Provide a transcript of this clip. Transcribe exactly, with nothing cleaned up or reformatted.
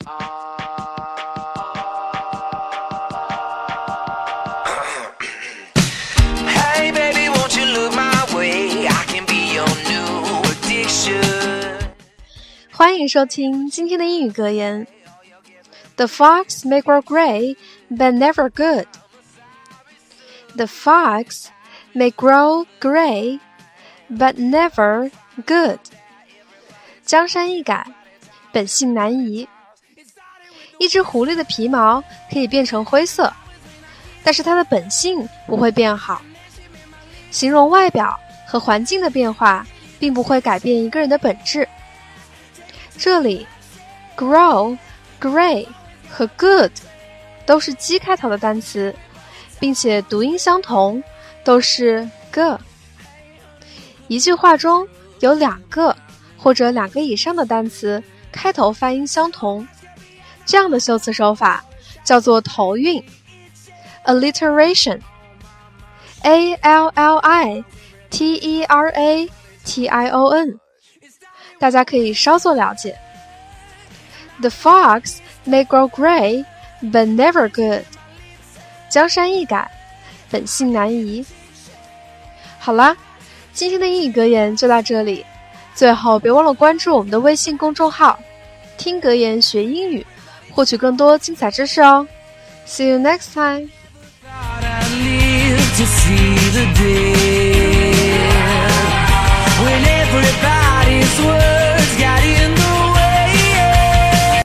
Hey baby, won't you look my way? I can be your new addiction. 欢迎收听今天的英语格言。The fox may grow gray, but never good. The fox may grow gray, but never good. 江山易改，本性难移。一只狐狸的皮毛可以变成灰色，但是它的本性不会变好。形容外表和环境的变化，并不会改变一个人的本质。这里 grow、gray 和 good 都是 G 开头的单词，并且读音相同，都是 g。一句话中有两个或者两个以上的单词开头发音相同，这样的修辞手法叫做头韵 alliteration。 A L L I T E R A T I O N， 大家可以稍作了解。 The fox may grow gray, but never good. 江山易改，本性难移。好啦，今天的英语格言就到这里，最后别忘了关注我们的微信公众号听格言学英语，获取更多精彩知识哦。 See you next time. To see the day when everybody's world